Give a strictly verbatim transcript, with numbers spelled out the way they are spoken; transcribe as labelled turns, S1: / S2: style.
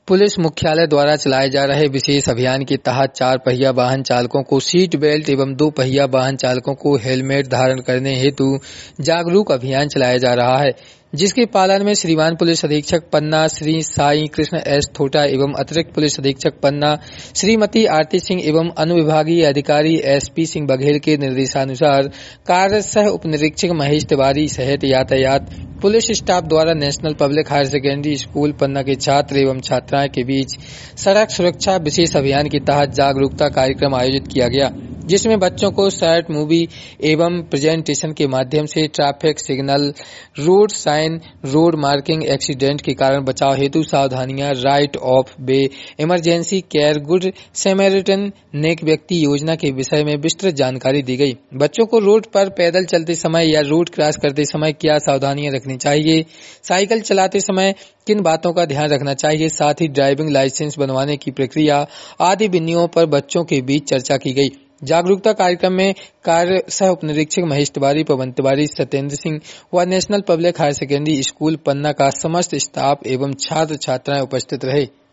S1: Police मुख्यालय द्वारा चलाए जा रहे विशेष अभियान के तहत चार पहिया वाहन चालकों को सीट बेल्ट एवं दो पहिया वाहन चालकों को हेलमेट धारण करने हेतु जागरूक अभियान चलाया जा रहा है, जिसके पालन में श्रीमान पुलिस अधीक्षक पन्ना श्री साई कृष्ण एस थोटा एवं अतिरिक्त पुलिस अधीक्षक पन्ना श्रीमती आरती सिंह एवं अनुविभागीय अधिकारी एसपी सिंह बघेल के निर्देशानुसार कार्य सह उप निरीक्षक महेश तिवारी सहित यातायात पुलिस स्टाफ द्वारा national public higher secondary school Panna के छात्र एवं छात्राएं के बीच सड़क सुरक्षा विशेष अभियान के तहत जागरूकता कार्यक्रम आयोजित किया गया, जिसमें बच्चों को शॉर्ट मूवी एवं प्रेजेंटेशन के माध्यम से traffic signal, road sign, road marking, accident के कारण बचाव हेतु सावधानियां, right of way, emergency care, good Samaritan, नेक व्यक्ति योजना के विषय में विस्तृत जानकारी दी गई। बच्चों को रोड पर पैदल चलते समय या रोड क्रॉस करते समय क्या सावधानियां रखनी चाहिए, साइकिल चलाते समय किन बातों का ध्यान रखना चाहिए, साथ ही ड्राइविंग लाइसेंस बनवाने की प्रक्रिया आदि बिंदुओं पर बच्चों के बीच चर्चा की गई। जागरूकता कार्यक्रम में कार्य सह उप निरीक्षक महेश तिवारी, पवन तिवारी, सत्येंद्र सिंह व national public higher secondary school Panna का समस्त स्टाफ एवं छात्र छात्राएं उपस्थित रहे।